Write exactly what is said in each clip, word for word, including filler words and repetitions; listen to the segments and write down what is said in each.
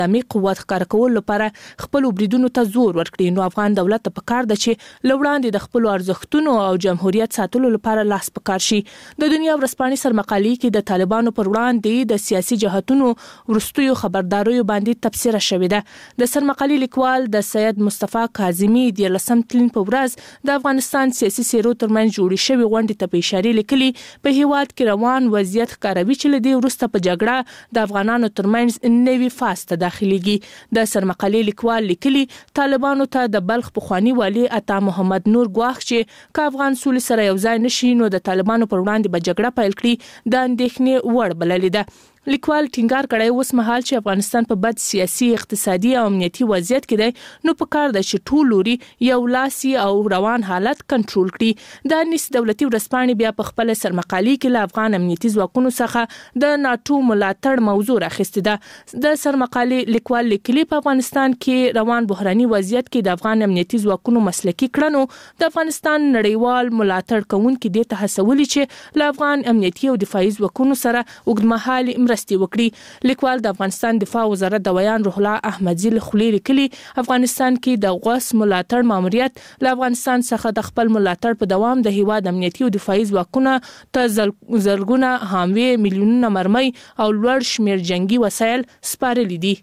امي قوت ښکار کول لپاره خپل بریدونو ته زور ورکړي. نو افغان دولت ته پکار ده چې لوړاندې د خپل ارزښتونو او جمهوریت ساتلو لپاره لاس پکار شي. د دنیا ورځپاڼې سرمقالې کې د طالبانو پر وړاندې د سیاسي جهاتونو ورستیو خبرداریو باندې تبصره شوې ده. د سرمقالې لیکوال د سید مصطفی کاظمي د لسم تلین په ورځ د افغانستان سیاسي سیرو ترمنځ جوړې شوې غونډې ته په اشاره لیکلي په هیواد کې روان وضعیت ښکاروي چې له دې وروسته په جګړه د افغانانو ترمنځ نوي فاز ته داخليږي. د سرمقالې لیکوال لیکلي طالبانو ته د بلخ پخوانی والي عطا محمد نور ګواښ چې که افغان سولې سره یو ځای نشي نو د طالبانو پر وړاندې به جګړه پیل کړي د اندېښنې وړ بللې ده. لیکوال ټینګار کړی اوس مهال چې افغانستان په بد سیاسي اقتصادي او امنیتي وضعیت کې دی نو پکار ده چې ټول لوري یو لاسي او روان حالت کنټرول کړي. د نس دولتي ورځپاڼې بیا په خپل سرمقالې کې له افغان امنیتي ځواکونو څخه د ناتو ملاتړ موضوع راخسته ده. د سرمقالې لیکوال لیکلي په افغانستان کې روان بحراني وضعیت کې د افغان امنیتي ځواکونو مسلکي کړنو د افغانستان نړیوال ملاتړ کوونکي د تحسولي چې له افغان امنیتي او دفاعي ځواکونو سره اوږدمهالي مرستې وکړي. لیکوال د افغانستان دفاع وزارت د ویان روح الله احمدزي له خولې لیکلي افغانستان کې د غوث ملاتړ ماموریت له افغانستان څخه د خپل ملاتړ په دوام د هیواد امنیتي او دفاعي ځواکونه ته زرګونه حاموي میلیونونه مرمۍ او لوړ شمیر جنگي وسایل سپارلي دي.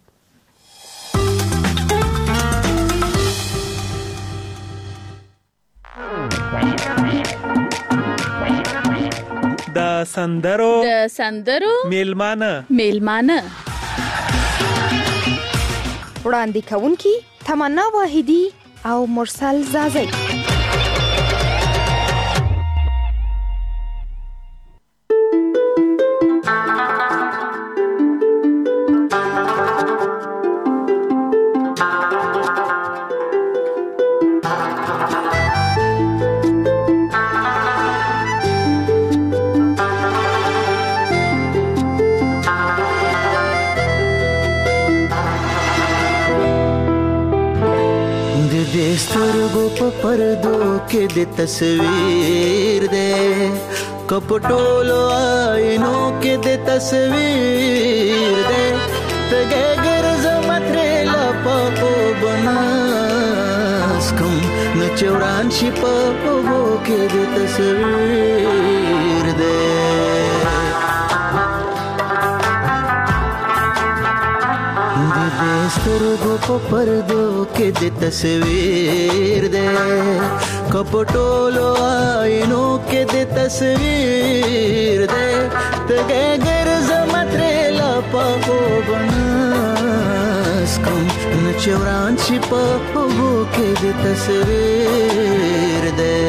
د سندرو د سندرو میلمانه میلمانه وړاندې کوونکي تمنا واحدي او مرسل زازي. سترګو په پردو کې د تصویر دې کپټولو آینو کې د تصویر دې تګه ګرځم ترې لپو بناس کوم نچوړان شي په وو کې د تصویر دې سترګو په پردو کې د تصویر دې کپټولو آینو کې د تصویر دې تګه ګرځم ترې لپو بناس کوم نچوړان شي په وو کې د تصویر دې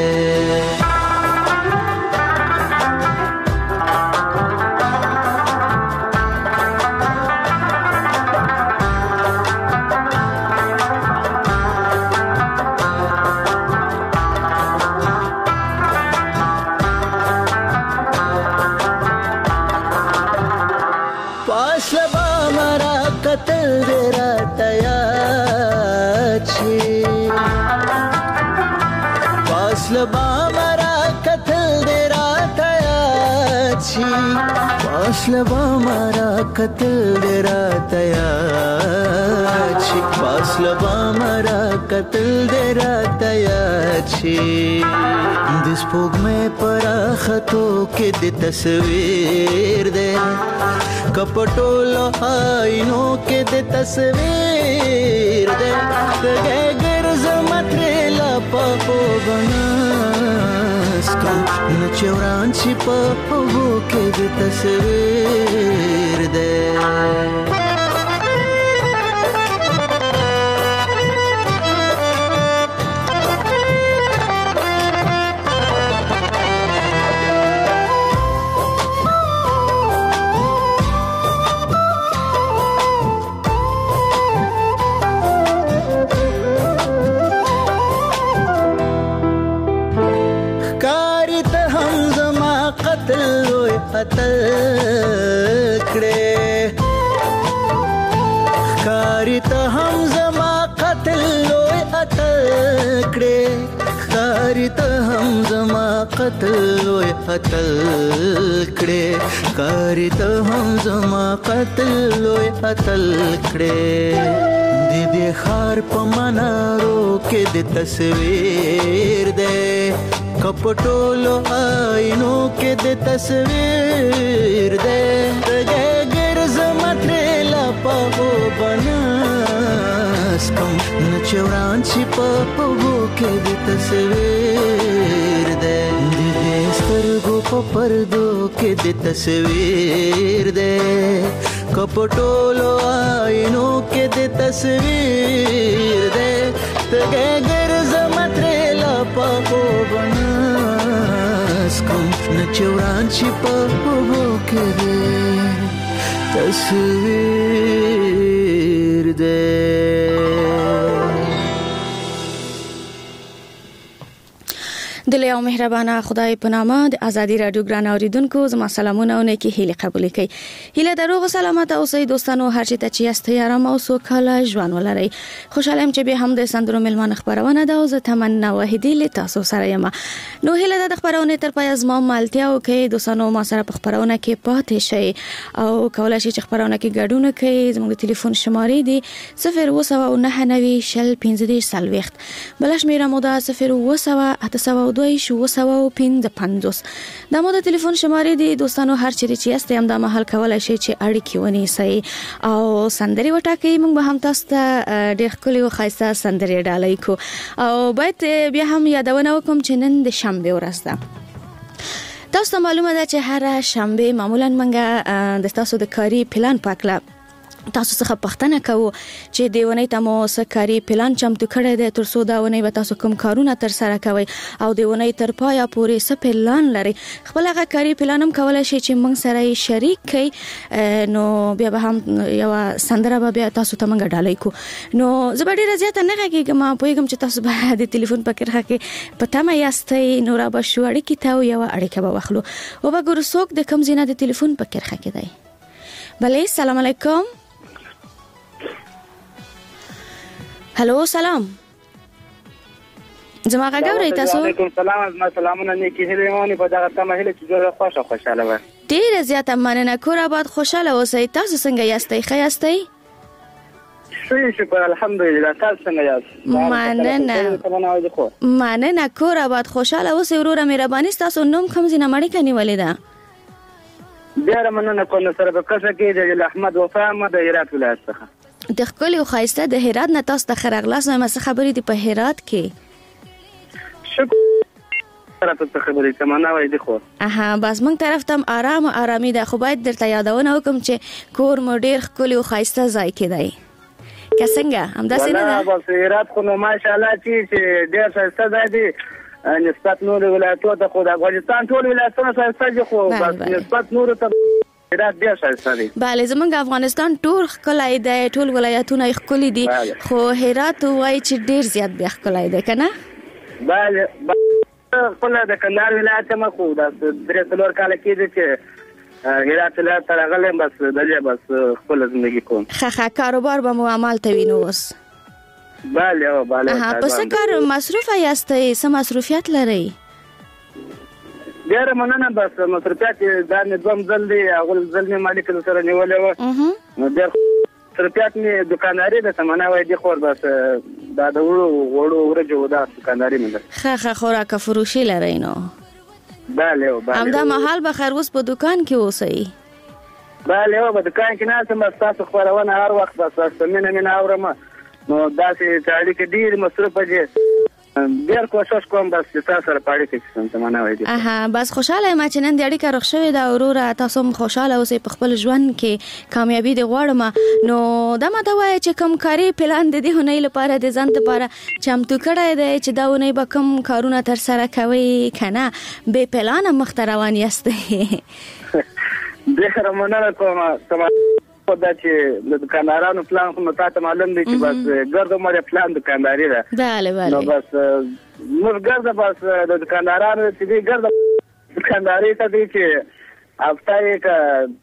पासलबा मारा कतल देरा तयाची पासलबा मारा कतल देरा तयाची दिसपोग में परा खतो के दे तस्वीर दे कपटोलो आईनो के दे तस्वीर दे तगे गर्ज मतरेला पापो बनास का नचवरान छिपा हो के दे तस्वीर दे قتل کړه خاري ته هم زما قتل لوی قتل کړه کاری ته هم زما قتل وای قتل کړې کاری ته هم زما قتل وای قتل کړې د دې خار په منارو کې د تصویر دې کپټولو آینو کې د تصویر دې د ګرز مټریلا په بناس کوم نچوران چې په وو کې د تصویر دې د سترګو په پردو کې د تصویر دې کپټولو آینو کې د تصویر دې د ګرز مټریلا په بناس کوم نچوران چې په وو کې د تصویر دې دلې او مهربانه خدای په نامه د ازادي رادیو ګران اوریدونکو زما سلامونه او نیکی هیله قبول کړئ هیله دروغ سلامت اوسئ دوستانو هر چیرته چې یاست آرام او سوکاله ژوند ولرئ خوشاله يم چې به هم د سندرو ملمان خبرونه ده او زه تمنا وحیدی له تاسو سره یم نو هیله د خبرونه تر پای از ما مالتیا او کې دوستانو ما سره په خبرونه کې پاتې شي او کولای شي چې خبرونه کې ګډون کوي زموږ د ټلیفون شمارې دي صفر اووه سوه نهه نوي شل پنځه دېرش څلوېښت بل شمیره مو ده صفر اووه سوه اته سوه دوه اووه سوه پنځه پنځوس دا مو د ټلیفون شمارې دي دوستانو هر چیرې چې یاست هم دا مهال کولای شي چې اړیکې ونیسئ او سندري وټاکئ موږ به هم تاسو ته ډېر ښکلي او ښایسته سندري ډالۍ کو او باید بیا هم یادونه وکړم چې نن د شنبې ورځ ده تاسو ته معلومه ده چې هر شنبه معمولا موږ د تاسو د کاري پلان په اړه تاسو څخه پوښتنه کوو چې دیونی ته مو سکاري پلان چمتو کړی دی تر څو دا ونی به تاسو کوم کارونه تر سره کوئ او دیونی تر پایا پورې څه پلان لري خپل هغه کاري پلان هم کولای شي چې موږ سره شریک کړئ نو بیا به هم یو سندره به بیا تاسو ته موږ ډالۍ کو نو زه به ډېره زیاته نه غږیږم پوهېږم چې تاسو به د ټلیفون په کرښه کې په تمه یاستئ نو را به شو اړیکې ته یوه اړیکه به واخلو وبه ګورو څوک د کوم ځای نه د ټلیفون په کرښه کې دی بلې سلام علیکم هلو سلام زما غږ اورئ تاسو وعلیکم السلام زما سلامونه نیکی هیله مونږ په دغه تمه هیله چې ډېره خوښه خوشاله وه ډېره زیاته مننه کور آباد خوشاله اوسئ تاسو څنګه یاستئ ښه یاستئ ښه شکر الحمدلله تاسو څنګه یاست مننه مننه کور آباد خوشاله اوسئ وروره مهرباني ستاسو نوم کوم ځای نه اړیکه نیولې ده ډېره مننه کوم سره په کښه کې د احمد وفا ما د هرات ولایت څخه د ښکلي او ښایسته د هرات نه تاسو ته ښه راغلاست وایم څه خبرې دي په هرات کې شکر سره ته خبرې تمنا وای دي خو اها بس موږ طرف ته آرام آرامي ده خو باید درته یادونه وکم چې کور مو ډېر ښکلي او ښایسته ځای کې دی که څنګه همداسې نه ده بس هرات خو نو ماشاءالله چې ډېر ښایسته ځای دی نسبت نورو ولایتونو ته خو د افغانستان ټول ولایتونه ښایسته دي خو بس نسبت نورو ته هرات ډېر ښایسته دی بله زموږ افغانستان ټول ښکلی دی ټول ولایتونه یې ښکلي دي خو هرات وایي چې ډېر زیات بیا ښکلی دی که نه بله خپله د کندهار ولایت یم خو دا درې څلور کاله کېږي چې هرات ولایت ته راغلی یم بس دلې بس خپله زندګي کوم ښه ښه کاروبار به مو عمل ته وینو اوس بله بله په څه کار مصروفه یاستئ څه مصروفیت لرئ ډېره مننه بس مصروفیت دا مې دوم ځل دی اول ځل مې مالک سره نیولې وه نو ډېر مصروفیت مې دکانداري ده تمنا وای دي خور بس دا د وړو وړو ورجو دا دکانداري مې ده ښه ښه خوراک فروشي لرئ نو بله بله همدا مهال به خیر اوس په دکان کې اوسئ بله په دکان کې ناست یم بس تاسو خپرونه هر وخت بس مینه مینه اورم نو داسې اړیکې ډېرې مصروفه دي ډېر کوشش کوم بس چې تاسو سره په اړیکه کې شم تمنا وای دي اها بس خوشاله یم چې نن د اړیکه رخ شوې ده وروره تاسو هم خوشاله اوسئ په خپل ژوند کې کامیابي دې غواړم نو دا ماته وایه چې کوم کاري پلان د دې اونۍ لپاره د ځان دپاره چمتو کړی دی چې دا اونۍ به کوم کارونه تر سره کوئ که نه بې پلانه مخته روان یاستئ ډېره مننه کوم دا چې د دکاندارانو پلان خو نو تاته معلوم دی چې بس ګرد عمر پلان دکانداري ده بله بله نو بس موږ ګرده بس د دکاندارانو چې دی ګرده دکانداري ته دی چې هفته یې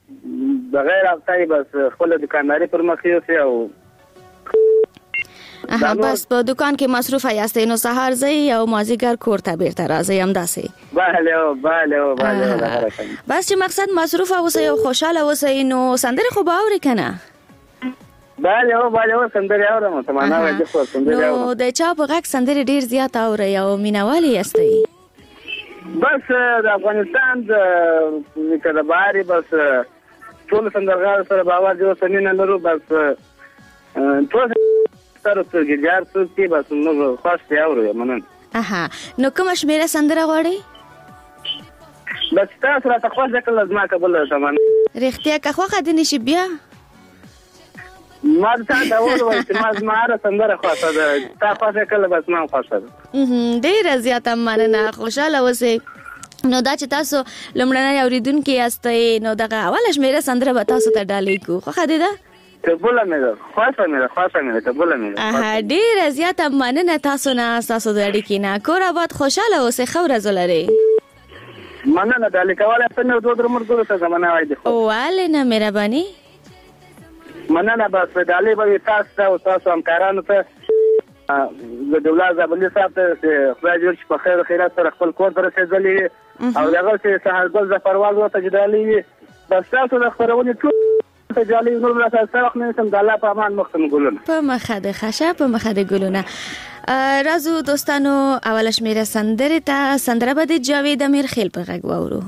که بغیر هفته یې بس خپله دکانداري پر مخ یوسي او اها بس په دکان کې مصروف یاست نو سهار ځي او مازیګر کور ته بیرته راځي همداسې. بله بله بله. بس چې مقصد مصروف اوسئ او خوشاله اوسئ نو سندره خو به اورئ کنه؟ بله بله سندره اورم تمنا وایي خو سندره اورم. نو د چا په غږ سندره ډیر زیات اورئ او مینوالي یاستئ؟ بس د افغانستان د کله باري بس ټول سندرغاړو سره باور جو سمینه لرو بس ټول سره څنګه څه چې بس نو خاص دی اورو منن. اها نو کوم شمیره سندره غواړي؟ بس تاسو را تخوا ځکه لازم قبول تمام. رښتیا که خو خدای نشي بیا ما ته دا وایي چې ما زما سندره خاصه ده تا خاصه کله بس ما خاصه ده. ډیر زیات مننه خوشاله اوسئ. نو دا چې تاسو لمړنۍ اوریدونکو یاستئ نو دغه اوله شمیره سندره به تاسو ته ډالۍ کو. خو خدای ده قبول مې ده خاصه مې ده خاصه مې ده قبول مې ده. اها ډیر زیات مننه تاسو نه تاسو د اړیکې نه کور آباد خوشاله اوسئ خو ورځ لري. مننه د لیکواله څنګه دوه درمر ګورو ته زمانه وای دي. والله نه مهرباني. مننه بس د علي به تاسو او تاسو همکارانو ته د دولت زبلی صاحب ته خدای دې په خیر خیرات سره خپل کور ته رسیدلی او دغه چې سهار ګل ظفرواز ورته جدالي بس تاسو د خبرونه ټول ته جالي نور لا تاسو نه سم د الله په امان مختم ګلونه په مخه د خشه په مخه د ګلونه. رازو دوستانو اول شمیره سندره ته سندره به د جاوید امیر خیل په غږ واورو.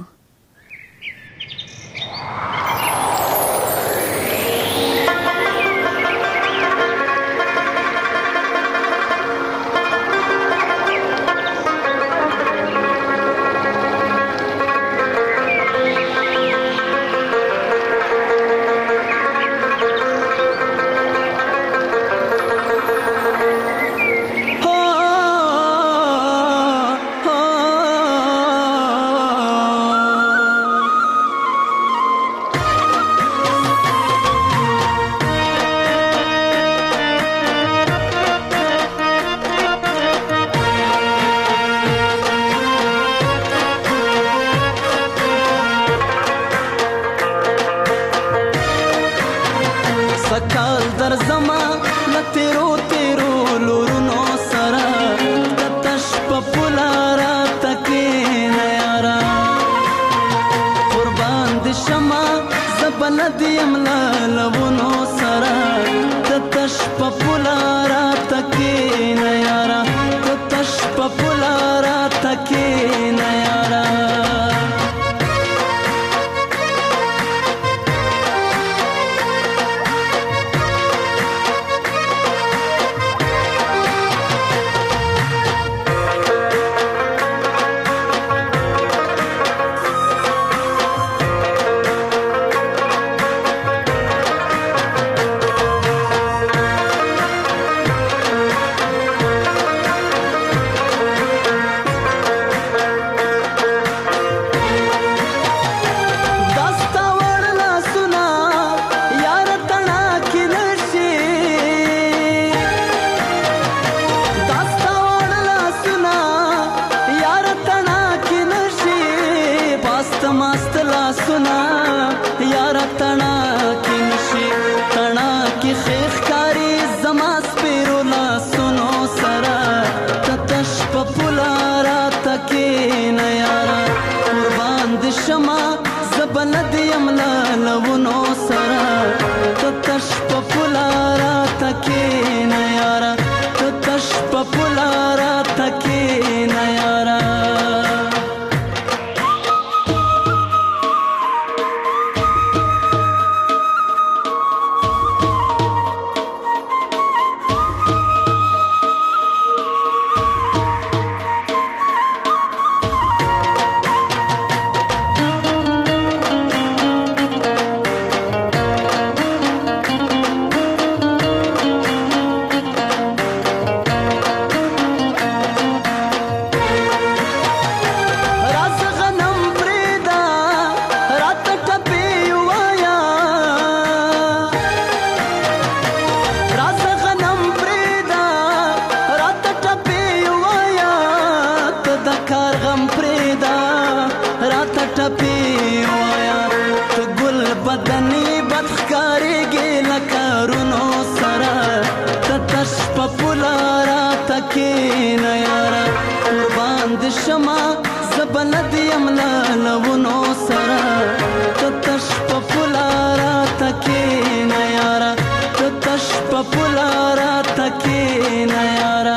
زما زبلد یملا لونو سرا تتش پپولارا تکینا یارا تتش پپولارا تکینا یارا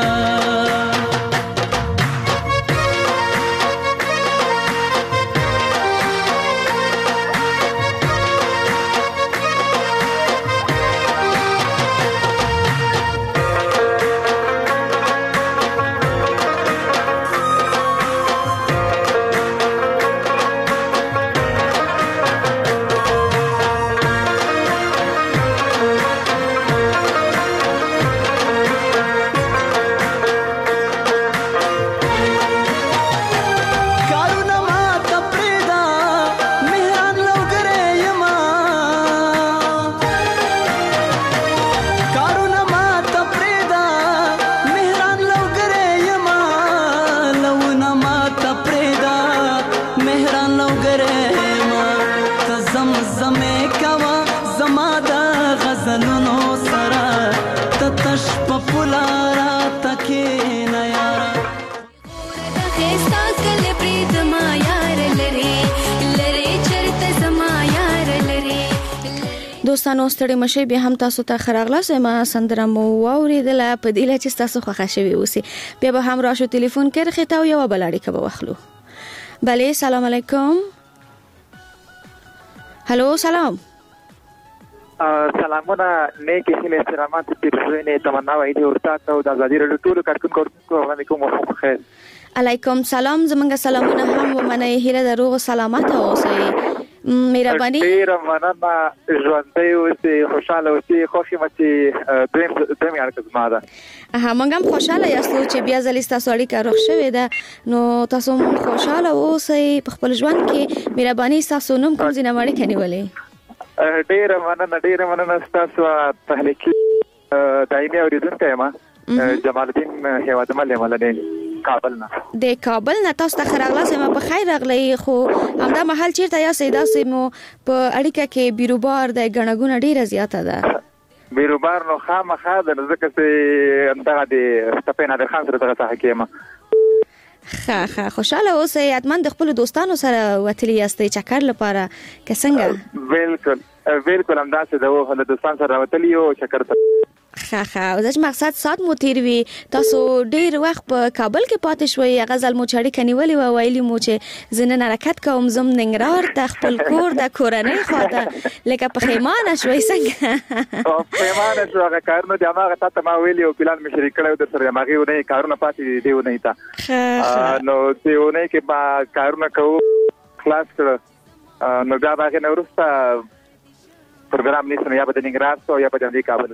دوستانو ستړي مشي بیا هم تاسو ته خراغلاس ما سندره مو واوریدله په دې لچ تاسو خوښ شوي اوسي بیا به هم راشو ټلیفون کې رخته یو بلاړی کبه واخلو بله سلام علیکم هالو سلام سلامونه نیکی هیله احترامات پیرزوینه تمنا وایي ورته او د ازادي رادیو ټول کارکونکو علیکم وفق خیر علیکم سلام زمونږ سلامونه هم ومنه هیله دروغ سلامت اوسئ مهرباني ډیر مننه ژوندۍ اوسئ خوشاله اوسئ خوشي مچي دیم دیم یار کزما ده ها مونږ هم خوشاله یاستو چې بیا ځلې تاسو اړیکه روغ شوې ده نو تاسو خوشاله اوسئ په خپل ژوند کې مهرباني تاسو نوم کوم ځای نه وړي کنيولې ډیر مننه ډیر مننه تاسو تحلیقي دایمي اوریدونکو ما جمال الدین هیواد ملي ملنه کابل نه د کابل نه تاسو ته خراغلاس ما په خیر راغلی خو همدا محل چیرته یا سیدا سیمو په اړیکه کې بیروبار د غنګونه ډیره زیاته ده بیروبار نو خامخا د ځکه چې انده د سپین نادر خان سره دغه حکیمه خا خا خوشاله اوسئ اتمن د خپل دوستانو سره وتلی یاستئ چکر لپاره که څنګه بالکل بالکل همداسې د خپل دوستانو سره وتلی او چکر خا خا اوس مقصد سات مو تیر وی تاسو ډیر وخت په کابل کې پاتې شوي غزل مو چړې کنيولي و ویلي مو چې زنه حرکت کوم زم ننګرهار ته خپل کور د کورنۍ خواته لکه په خیمانه شوي څنګه او خیمانه شو هغه کارونه د هغه تاسو ما ویلي او پلان مې شریک کړو در سره ماغي ونه کارونه پاتې دی ونه تا نو دیونه کې با کارونه کوو خلاص کړو نو بیا هغه نورسته پروګرام نیسم یا په ننګرهار سو یا په دې کابل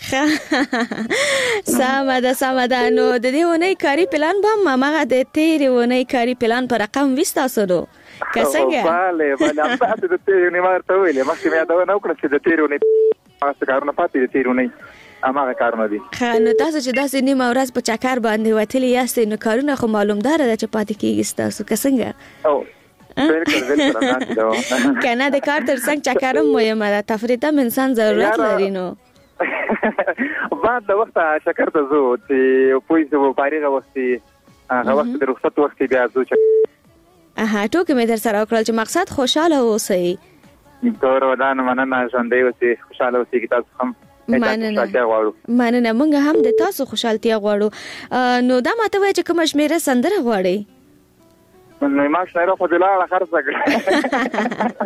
سو سمه سمه ده نو د دې ونې کاری پلان به ما ماغه د تیرې ونې کاری پلان پر رقم وستا سره کسنګ bale bale تاسو د تیرې ونې مرته ویلې مخکې مې دا نو کړ چې د تیرې ونې تاسو کارونه پاتې د تیرې ونې اماغه کارونه دي نو تاسو چې داسې نیمه ورځ په چکر باندې وتلی یاستئ نو کارونه خو معلومدار ده چې پاتې کیږي تاسو کسنګ او بالکل بالکل کنه د کار تر څنګ چکرم مهمه ده تفریح ته انسان ضرورت لري نو بعد د وخت شکر ته زو چې پولیس وو فارغ وختي هغه وخت د رخصت وختي بیا زو چې اها ټوکې مې در سره وکړل چې مقصد خوشاله اوسئ تور ودان مننه ژوندۍ اوسئ خوشاله اوسئ کی تاسو هم مننه مننه موږ هم د تاسو خوشالتیا غواړو نو دا ماته وایي چې کوم شمیره سندره غواړي نو ما شمیره خو دلاره خرڅه کړه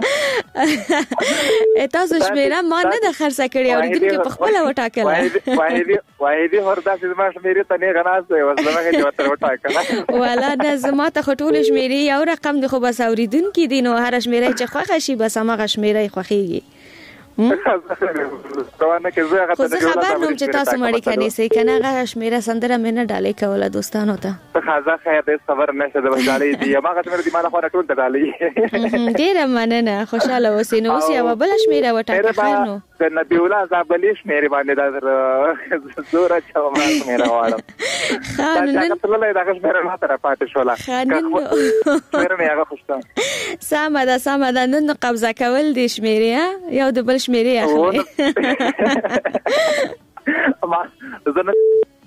تاسو شمیره ما نه د خرڅه کړې او دې کې په خپل وټاکله وایي وایي وردا چې ما شمیره ته نه غناسه وسمه کې وتر وټاکله ولا د زما ته خټول شمیره یو رقم د خو بس اوریدونکو دي نو هر شمیره چې خوښه شي بس هغه شمیره خوښيږي روانه کې زه هغه ته خبر نوم چې تاسو مړی کني سي کنه هغه شمیره سندره مې نه ډالې کوله دوستانو ته خازه خیر دې صبر نشه د وځالې دی ما هغه مې دې مال خو ټول ډالې ډیره مننه خوشاله اوسئ نو اوس یو بل شمیره وټاکه خیر نو د نبی الله زابلی شمیره باندې دا زوره چا ما شمیره واړم خانن ته له دا شمیره ما تر پاتې شولا شمیره مې هغه خوشته سمه ده سمه ده نن قبضه کول دي شمیره یو د بل شمیره اخلي ما زنه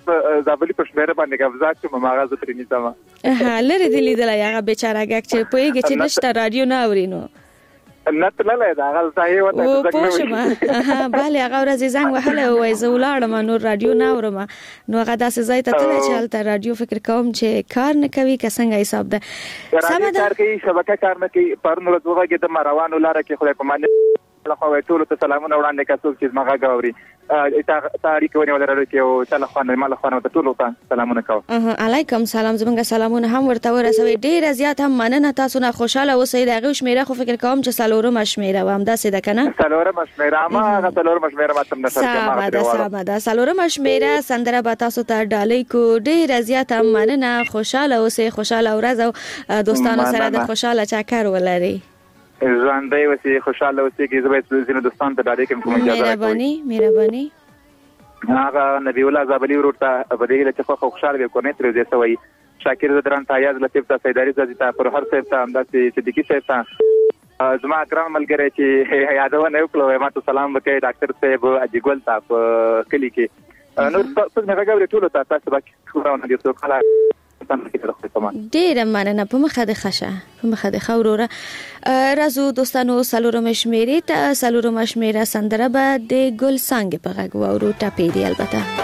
زابلی په شمېره باندې قبضات چې ماغه زه پرې نیسم ها لري دې لیدل هغه بیچاره ګک چې پوهیږي چې نشته رادیو نه اورینو نت لاله دا غل ځای وته او پوښما ها bale هغه ورځ زنګ وهله وای زه ولاړم نو رادیو نه اورم نو هغه داسې ځای ته تل چې هلته رادیو فکر کوم چې کار نه کوي که څنګه حساب ده سم ده کار کوي شبکه کار نه کوي پرون ورځ وګه کې د روانو لار کې خدای په مانه لخوا ټول ته سلامونه وړاندې کوم چې ماغه غوري تاریخ ونی ولرلو کې او تعالی خو نه مال خو نه ټول ته سلامونه کوم علیکم سلام زمونږ سلامونه هم ورته ورسوي ډیر زیات هم مننه تاسو نه خوشاله اوسئ دغه شمیره خو فکر کوم چې سلورم شمیره و هم داسې ده کنه سلورم شمیره ما هغه سلورم شمیره ماتم نشم ما ده سلام ده سلورم شمیره سندره به تاسو ته ډالۍ کو ډیر زیات هم مننه خوشاله اوسئ خوشاله ورځ او دوستانو سره د خوشاله چکر ولري ژوندۍ اوسئ خوشاله اوسئ کې زه به زینو دوستان ته ډالۍ کوم اجازه راکړئ مهرباني مهرباني هغه نبی الله زابلی ورته په دې له چې خو خوشاله وي کونه تر دې سوي شاکر زدران تایاز لطیف ته سیداری زدتا پر هر څه ته انداسې صدیقی صاحب ته زما اکرام ملګری چې یادونه وکړو ما ته سلام وکړ ډاکټر صاحب اجګل تاسو کلی کې نو څه نه غوړې ټول ته تاسو باندې خبرونه دي څو کله ډیر مننه په مخه د خشه په مخه د خوروره رازو دوستانو سلورم شمیرې ته سلورم شمیره سندره به د ګل څنګه په غږ وورو ټاپې دی البته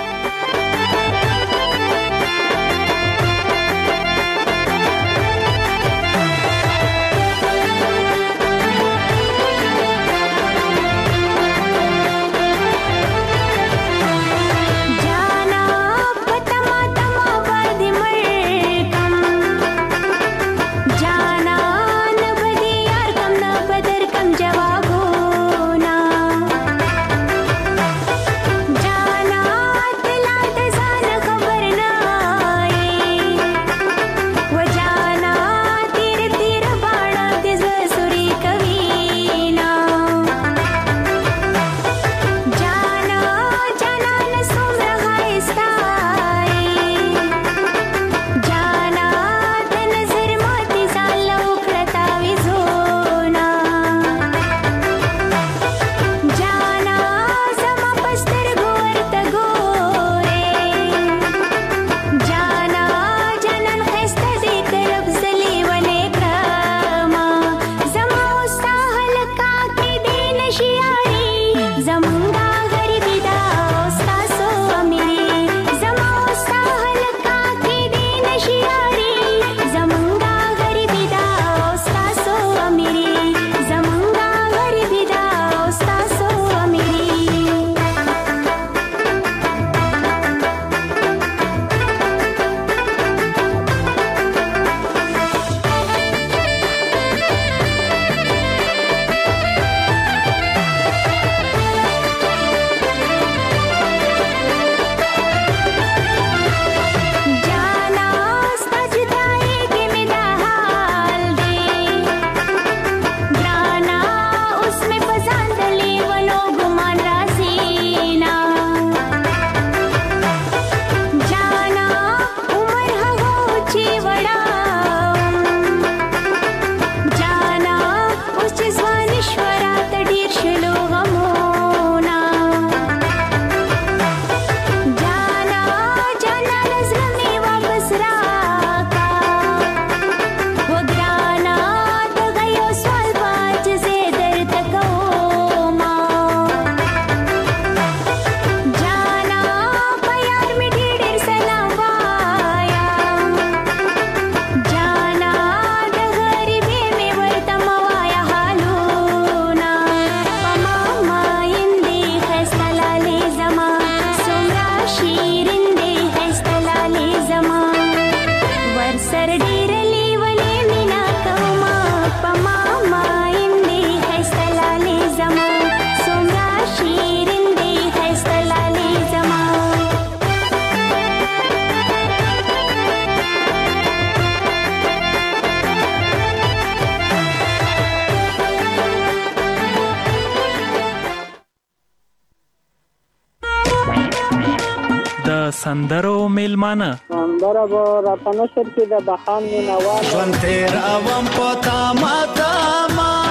سندرو میلمانه سندره به راته نشر کې د بخان مینوال ژوند تیر اوم پتا ماتا ما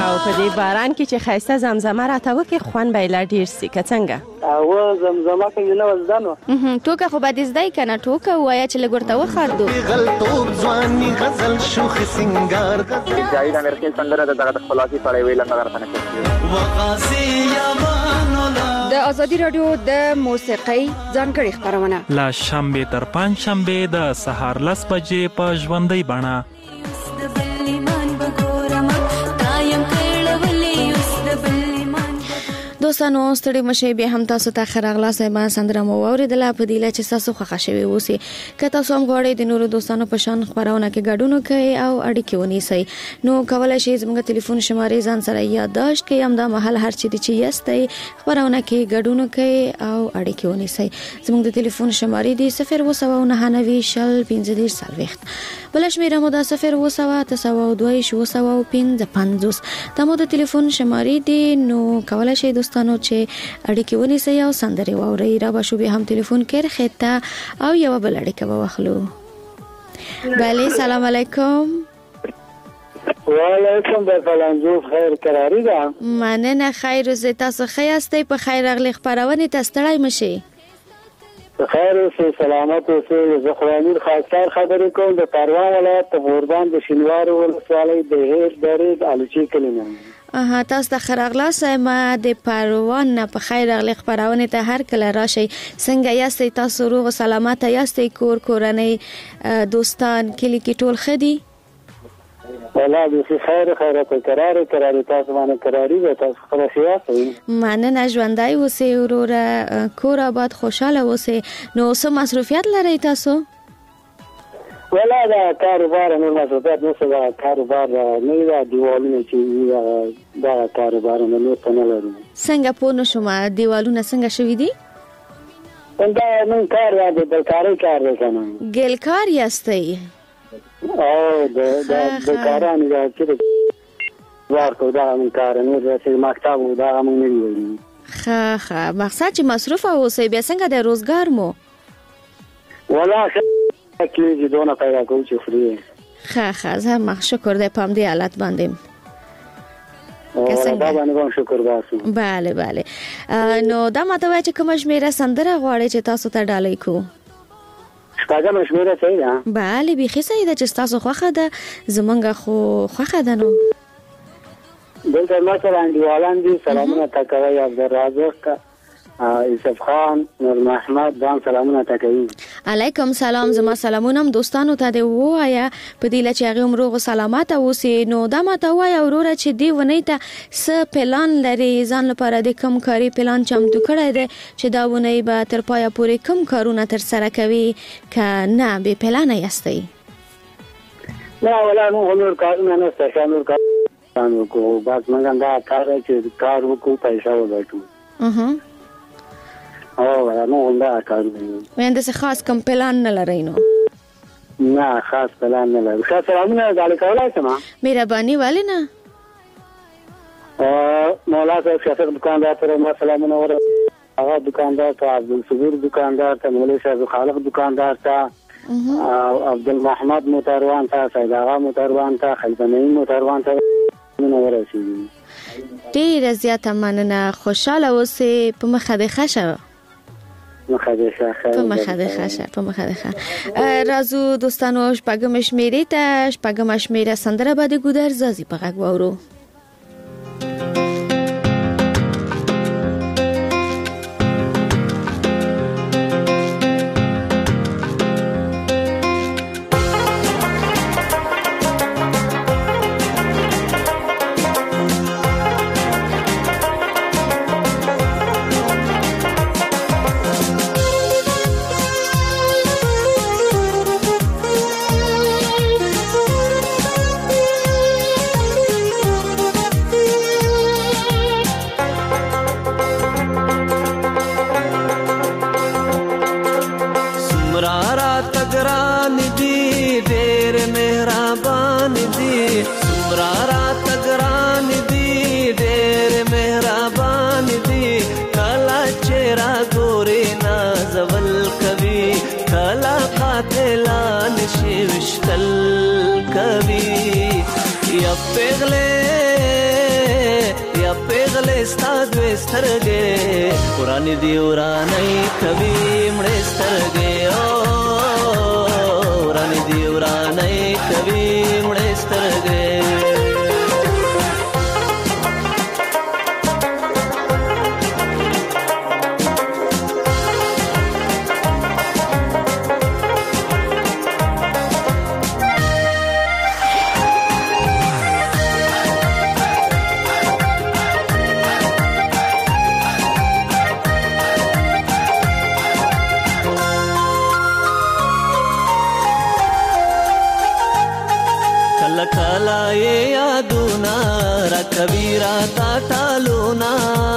او په دې باران کې چې ښایسته زمزمه راته وکړي خوند به یې لا ډېر سي که څنګه او زمزمه څنګه نه وزدانو ټوکه خو به دې زده یې که نه ټوکه ووایه چې لږ ورته وخاردو غلطوب ځواني غزل شوخ سنگار جاوید امرخیل سندره د دغه خلاصي پړې ویل نه غرتنه د ازادي رادیو د موسیقۍ ځانګړي خبرونه لا شنبه تر پنځ شنبه د سهار لس بجې په ژوندۍ بڼه. دوستانو ستړي مشه به هم تاسو ته خراغلا سیمه سندره مو اوریدله په دیله چې تاسو خوښ شوي اوسئ که تاسو هم غواړئ د نورو دوستانو په شان خبرونه کې ګډون کوئ او اړیکې ونیسئ نو کولای شئ زموږ ټلیفون شمارې ځان سره یادداشت کړئ همدا مهال هر چیرې چې یاستئ خبرونه کې ګډون کوئ او اړیکې ونیسئ زموږ د ټلیفون شمارې دي صفر اووه سوه نهه نوي شل پنځه دېرش څلوېښت بله شمېره مو ده صفر اووه سوه اته سوه دوه ویشت اووه سوه پنځه پنځوس دا مو د ټلیفون شمارې دي نو کولای شئ دوستانو چې اړیکې ونیسئ او سندرې واورئ را به شو بیا هم ټلیفون کې خطه او یوه بل اړیکه به واخلو. بله سلام علیکم. وعلیکم د فلانجو خیر قراری ده. مننه خیر اوسئ تاسو ښه یاستئ په خیر راغلئ خپرونې ته ستړی مشئ. خیر اوسئ سلامت اوسئ. زه خو امیر خاکسار خبرې کوم د پروان ولایت د غوربند د شینوارو ولسوالۍ د هیر درې د الوچې کلي نه. اها تاسو ته خراغلا سیمه د پروان نه په خیر راغلئ خپرونې ته هر کله راشئ. څنګه یاستئ تاسو روغ سلامت یاستئ کور کورنۍ دوستان کلی کې ټول ښه دي؟ والله د خیر خیرات قرار قرار تاسو باندې قراری ده تاسو خلاص یاستئ. مننه ژوندی اوسئ وروره کور آباد خوشاله اوسئ. نو څه مصروفیت لرئ تاسو؟ ولا دا کاروبار نور مصروفیت نشته دا کاروبار نه دا دیوالونه چې دا کاروبار نه نور څه نه لري. څنګه پوه نشوم دیوالونه څنګه شوي دي؟ دا نن کار دی د کاري کار دی کنه. ګلکار یاستئ؟ او د د کارانو دا چې ورکو دا من کار نه چې مکتب دا موږ نه ویلي. ښه ښه مقصد چې مصروف اوسئ بیا څنګه د روزګار مو؟ ولا کېږي دونه پیدا کوو چې خوري. ښه ښه زه هم شکر دی په همدې حالت باندې دا باندې هم شکر باسو. بله بله نو دا ماته وایي چې کومه شمېره سندره غواړئ چې تاسو ته ډالۍ کړو؟ شپږمه شمېره صحیح ده؟ بله بیخي صحیح ده چې ستاسو خوښه ده زمونږ خو خوښه ده. نو دلته ما سره انډیوالان دي سلامونه ته کوئ عبدالرازق یوسف خان نور محمد دام سلامونه ته کوي. علیکم سلام زما سلامونه هم دوستانو ته دی ووایه په دې چې هغه هم روغ او سلامت اوسي. نو دا ماته وایه وروره چې دی ونې ته څه پلان لري ځان لپاره د کم کاري پلان چمتو کړی دی چې دا ونې به تر پایه پورې کم کارونه تر سره کوي که نه بې پلانه یاستئ؟ نه ولا موږ نور کارونه نشته ښه نور کارونه وکړو بس موږ دا کار چې کار وکړو پیسې وګټو. او نو دا کار دی. وینده څه خاص کم پلان نه لرئ؟ نو نه خاص پلان نه لرم. ښه سلامونه ډالۍ کولای شم؟ مهرباني ولې نه. مولا صاحب شفیق دکاندار ته ما سلامونه ور هغه دکاندار ته عبدالصبور دکاندار ته مولوی صاحب خالق دکاندار ته عبدالمحمد موتروان ته سید آغا موتروان ته خلبنی موتروان ته نو ورسېږي. ډېره زیاته مننه خوشحاله اوسئ په مخه دې ښه شه. مخه دې ښه په مخه دې ښه شه په مخه دې ښه. راځو دوستانو شپږمه شمېرې ته شپږمه شمېره سندره به د ګودر زازي په غږ واورو. پیغله پیغلې ستا دوې سترګې ورانې دي ورانې کوي مړې سترګې ورانې دي ورانې کوي مړې سترګې کبیرا تا ټالونا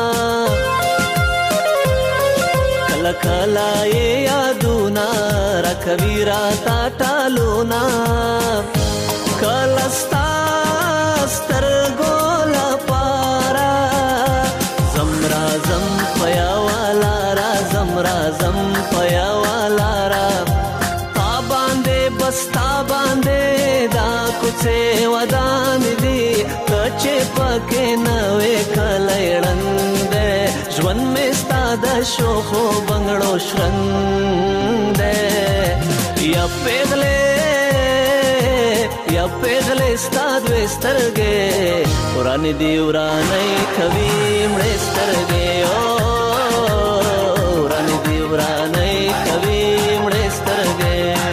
کلا کلا یادونا را کبیرا تا ټالونا کلا ستا سترګو لپاره زمرا زم پیا والا را زمرا زم پیا والا را تا باندې بستا باندې دا کوڅه ودان دي چې پکې نوې کلېړند ژوند مې ستا د شوخو بنګړو شرنګ یا پیغلې یا پیغلې ستا دوې سترګې ورانې دي ورانې کوي مړې سترګې ورانې دي ورانې کوي مړې سترګې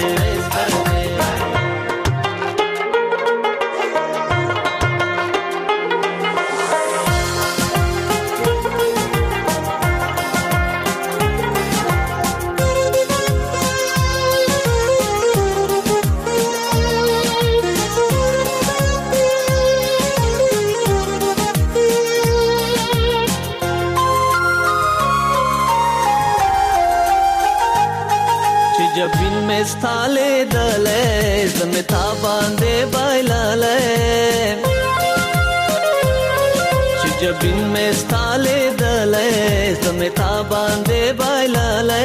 ستاله دلې زمتا باندې بایلاله چې جبین مې ستاله دلې زمتا باندې بایلاله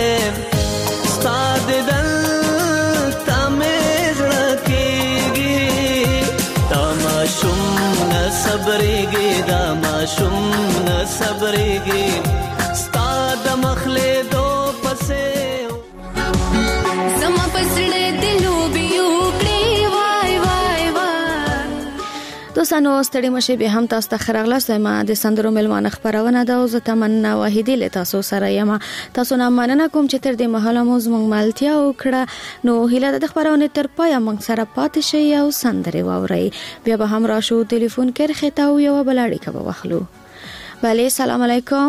ستاد دل تمه زړکیږي تماشم نه صبرېږي تماشم نه صبرېږي ستاد مخله دو پسې دوستانو ستړي مشه به هم تاسو ته خراغلاست ما د سندرو ملوانه خبرونه ده او زه تمنا واحدی له تاسو سره یم تاسو نه مننه کوم چې تر دې مهاله مو زموږ ملتیا وکړه نو هیله د خبرونه تر پای موږ سره پاتې شي او سندري واوري بیا به هم راشو ټلیفون کې خته او یو بلاړی کبه واخلو بله سلام علیکم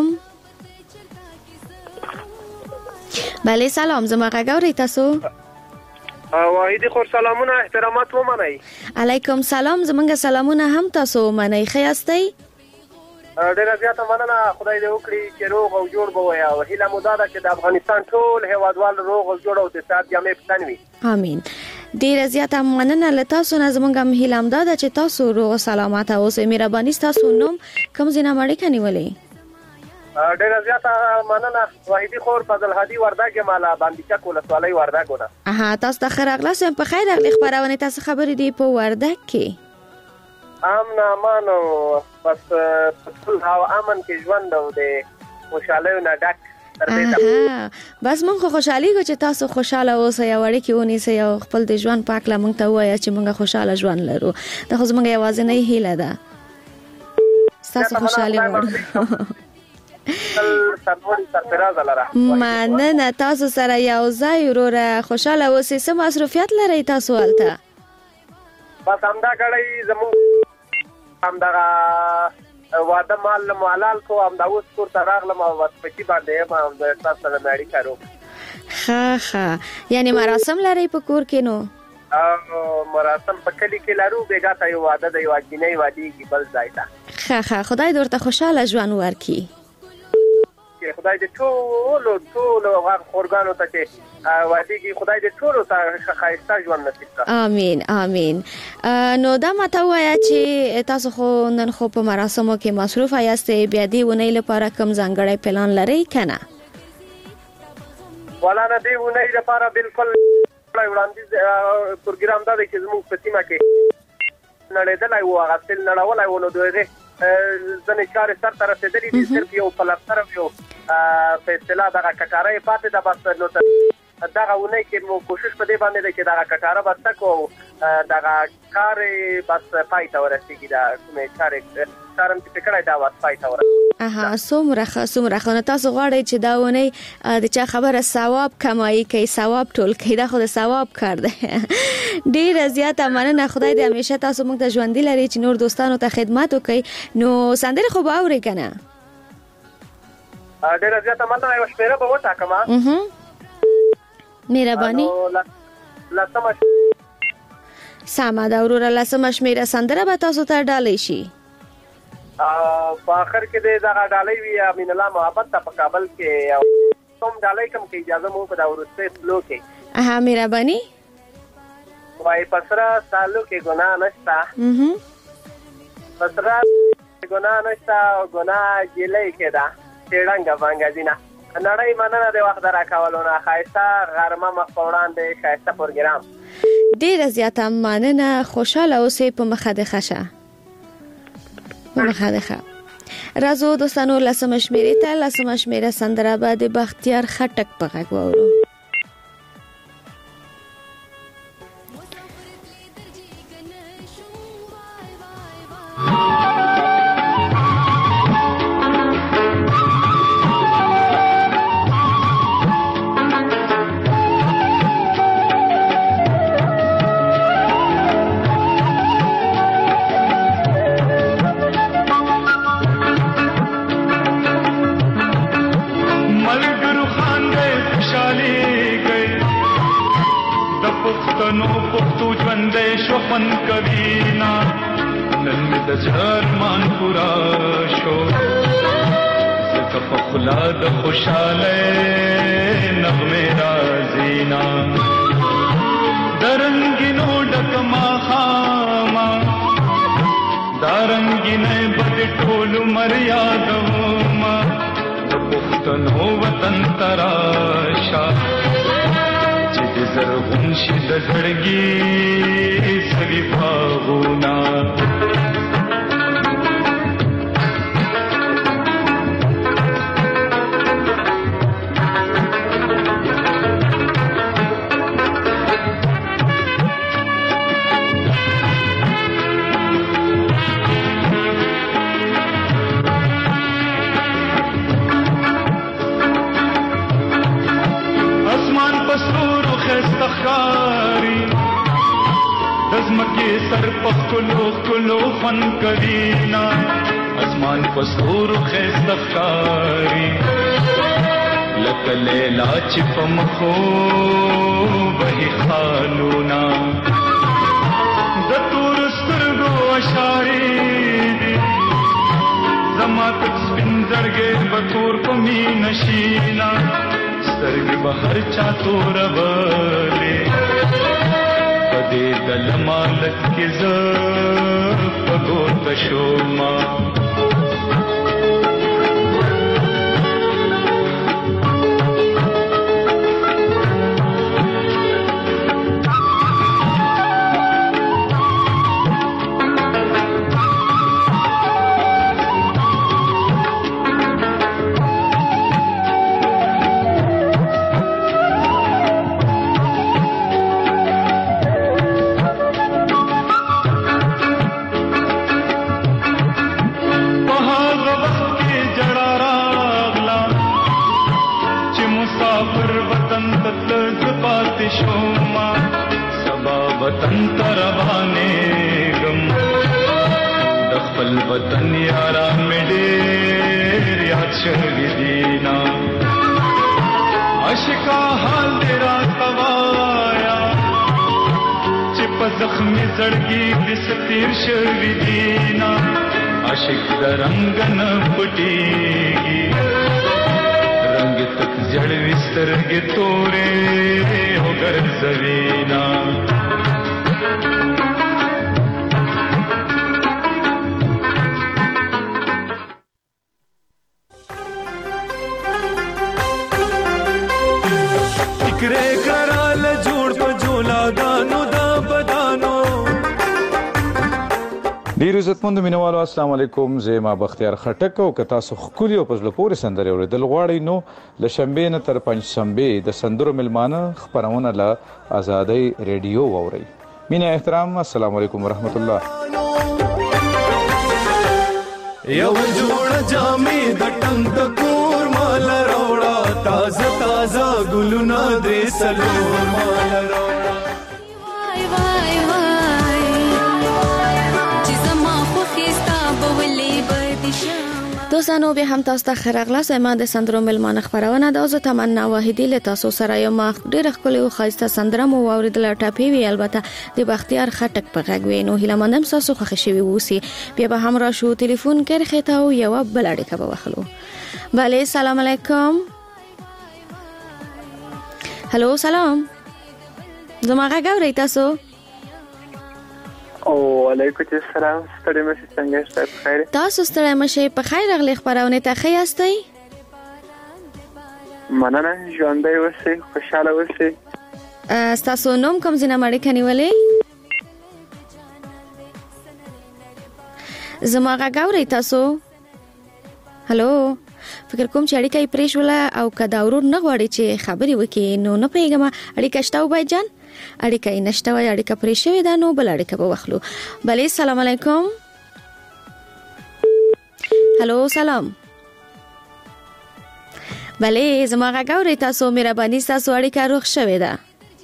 بله سلام زما غاوري تاسو واحدی خور سلامونه احترامات و منئ علیکم سلام زمونږ سلامونه هم تاسو منئ خیاستئ ډیره زیاته مننه خدای دې وکړي چې روغ او جوړ به وي او هیله مو دا ده چې د افغانستان ټول هیوادوال روغ او جوړ او د صحت جامې په تن وي امین ډیره زیاته مننه له تاسو نه زمونږ هم هیله هم دا ده چې تاسو روغ او سلامت اوسئ مهرباني ستاسو نوم کوم ځای نه اړیکه نیولې ډیره زیاته مننه واحدی خور فضل هادي وردګ مالا باندې چک ولسوالۍ وردګ ونه اها تاسو ته خیر اغلاس په خیر اغلی خبرونه تاسو خبرې دی په وردګ کې امن امانو بس ټول هوا امن کې ژوند او د خوشاله نه ډک اها بس مونږ خوشحالي کو چې تاسو خوشاله اوسئ او اړیکې ونیسئ او خپل د ژوند پاک لا مونږ ته وایي چې مونږ خوشاله ژوند لرو دا خو زموږ یوازینۍ هیله ده تاسو خوشاله وړو مننه تاسو سره یو ځای وروره خوشاله اوسئ سم مصروفیت لرئ تاسو هلته بس همدا غړی زموږ همدا واده مال مالال کو همدا اوس کور ته راغلم او پټي باندې ما هم تاسو سره مېړی کارو ښه ښه یعنی مراسم لرئ په کور کې نو مراسم په کلی کې لرو بیګا ته یو واده دی واجینې وادي کې بل ځای ته ښه ښه خدای دې ورته خوشاله ژوند ورکړي خدای دې ټول ټول هغه خورګانو ته چې وادي کې خدای دې ټول ته خایسته ژوند نصیب کړي امين امين نو دا ماته وایا چې تاسو خو نن خو په مراسمو کې مصروف یاستئ بیا دې ونې لپاره کوم ځانګړی پلان لرئ کنه ولا نه دی ونې لپاره بالکل وړاندیز پروګرام دا دی چې زموږ په سیمه کې نړیدلای و هغه تل نړولای و نو دوی ځنې چارې سرته رسېدلي دي صرف یو پلستر یو په اصطلاح دغه کټاره پاتې ده بس نو دغه ونې کې مو کوشش په دې باندې ده چې دغه کټاره بس کو دغه کار بس پای ته ورسیږي دا کومې چارې کارم چې کړای دا بس پای ته ورسیږي. اها څومره څومره خو تاسو غواړئ چې دا ونې د چا خبره ثواب کمایي کوي ثواب ټول کوي دا خو د ثواب کار دی. ډیره زیاته مننه خدای دې همیشه تاسو موږ ته ژوندۍ لري چې نور دوستانو ته خدمت وکړي. نو سندره خو به اورئ کنه؟ ډیره زیاته مننه یو شمیره به وټاکم. اها مهرباني. لسمه سمه دا وروره لسمه شمیره سندره به تاسو ته ډالۍ شي. په اخر کې د دغه ډالۍ وی امین الله محبت ته په کابل کې کوم ډالۍ کوم کې اجازه مو په دا ورسته فلو کې. اها مهرباني. وای پسرا سالو کې ګناه نشتا. اها پسرا ګناه نشتا او ګناه جلې کې دا څنګه باندې دینه نړۍ مننه د وخت راکولونه خایسته غرمه مخ وړاندې خایسته پروګرام. ډیره زیاته مننه خوشاله اوسئ په مخه د خشه په مخه د خه راځو دوستانو لسمه شمیرې ته لسمه شمیره سندره به د بختیار خټک په غږ واورو. خوشاله نغمه رازینا درنگینو ډکما خاما دارنگینه بد ټول مریادوما د پښتنو وطن تراشا چې زرغون شي د زړګي سوي باغونا. سر پخلو کلو فن کرینا اسمان پستور خستخاری لک لیلا چپ مخو وہی خالونا دتور سترگو اشاری زما تک سپین زرگے بطور پمی نشینا سترگ بہر چا تور بلے دې د لمالت کې ز پګو تشوما. وطن یارا میں ډېر یاد شوی دینا عاشقا حال تیرا توایا چې په زخمي زړګي دې ستیر شوی دینا عاشق درنګ نه پټيږي رنگ تک جړوي سترګې تورې وګرځوینا ډیر ډیر عزتمند مینوالو السلام علیکم. زه ما بختیار خټک او که تاسو ښکلي او په زړه پورې سندرې اورېدل غواړئ نو له شنبې نه تر پنجشنبې د سندرو میلمانه خپرونه له ازادۍ ریډیو واورئ. مینه احترام السلام علیکم ورحمت الله. یو جوړ جامې د ټنګ د کور مال راوړه تازه تازه ګلونه درې څلور مال راوړه. وای وای وای چې زما خوښستا بولې بدیشم. دوستانو به هم تاسو ته خیرغلاس ما د سندرو ملمانه خبرونه د اوسه تمنا واحدی له تاسو سره یو مخ ډیر خپل او خاصه سندره مو اوریدل ټاپی وی البته د بختیار خټک په غږ وینو هله مندم تاسو خوښ شوي وسی بیا به هم را شو ټلیفون کړ خته او یو بل اړیکه به وخلو. بله سلام علیکم. هلو سلام زما غږ اورئ تاسو؟ او علیکم السلام. ستړي مشه څنګه شته؟ په خیر. تاسو ستړي مشه په خیر راغلی خبرونه ته ښه یاستئ؟ مننه ژوندۍ اوسئ خوشاله اوسئ. تاسو نوم کوم ځای نه اړیکه نیولې؟ زما غږ اورئ تاسو؟ هلو فکر کوم چې اړیکه یې پرې شوله او که دا ورور نه غواړي چې خبرې وکړي نو نه پوهېږم اړیکه شته عبید جان؟ اړیکه یې نشته وای اړیکه پرې شوې ده نو بل اړیکه به واخلو. بلې سلام علیکم. هلو سلام. بلې زما غږ اورئ تاسو؟ مهرباني ستاسو اړیکه روغ شوې ده.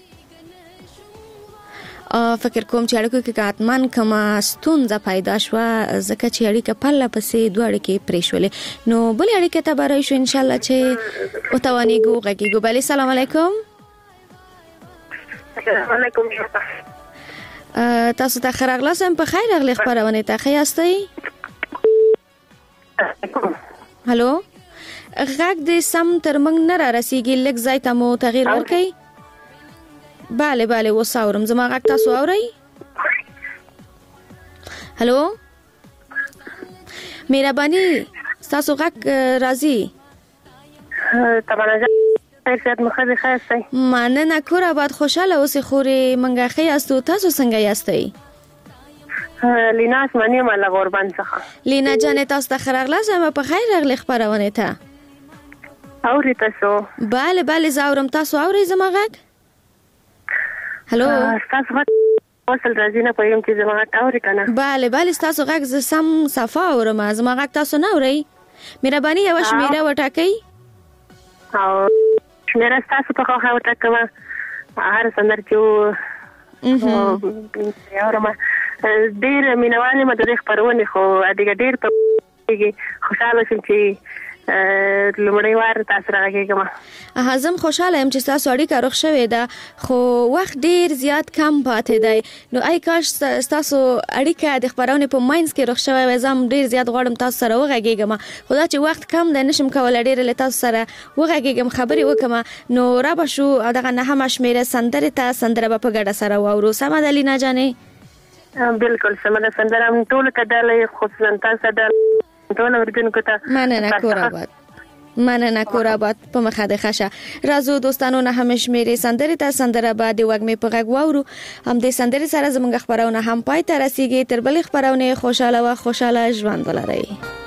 فکر کوم چې اړیکو کې کاتمن کومه ستونزه پیدا شوه ځکه چې اړیکه پرله پسې دوه اړیکې پرې شولې نو بلې اړیکې ته به راشو انشاءالله چې وتوانېږو غږېږو. بلې سلام علیکم. علیکم تاسو ته ښه راغلاست. په خیر راغلی خپرونې ته ښه یاستئ؟ هلو غږ دې سم تر موږ نه را رسیږي لږ ځای ته مو تغییر ورکئ. بله بله اوس اورم. زما غږ تاسو اورئ؟ هلو مهرباني ستاسو غږ راځي. مننه کور آباد خوشاله اوسئ خورې منګه ښه یاستو. تاسو څنګه یاستئ؟ لینا اسماني یم له غوربند څخه. لینا جانې تاسو ته ښه راغلاست. په خیر راغلی خپرونې ته. اورئ تاسو؟ بله بله زه اورم. تاسو اورئ زما غږ؟ هلو ستاسو غږ وصل راځي نه پوهېږم چې زما غږ اورئ که نه؟ بله بله ستاسو غږ زه سم صفا اورم. زما غږ تاسو نه اورئ؟ مهرباني یوه شمېره وټاکئ. او شمېره ستاسو په خوښه وټاکمه هر سندر چې اورم. ډېر مینهوال یم د دې خپرونې خو ادګه ډېر په خوشحاله شم چې لومړی وار تاسو راغږېږم. زه خوشحاله یم چې ستاسو اړیکه روغ شوې ده خو وخت ډېر زیات کم پاتې دی نو ای کاش ستاسو اړیکه د خپرونې په منځ کې روغ شوی وای. زه هم ډېر زیات غواړم تاسو سره وغږېږم خو دا چې وخت کم دی نشم کولی ډېر له تاسو سره وغږېږم خبرې وکړم. نو را به شو دغه نهمه شمېره سندرې ته سندره به په ګډه سره واورو. سمه ده لینا جانې؟ بالکل سمه ده. سندره هم ټولو ته ډالۍ خصوصا تاسو ته ټول اوریدونکو ته مننه کور آباد. مننه کور آباد په مخه د خشه. راځو دوستانو نه هم شمیرې سندرې ته سندره بعد وګمې په غږ واورو. هم دې سندرې سره زموږ خبرونه هم پای ته رسیږي. تر بلې خبرونه خوشاله و خوشاله ژوند ولرئ.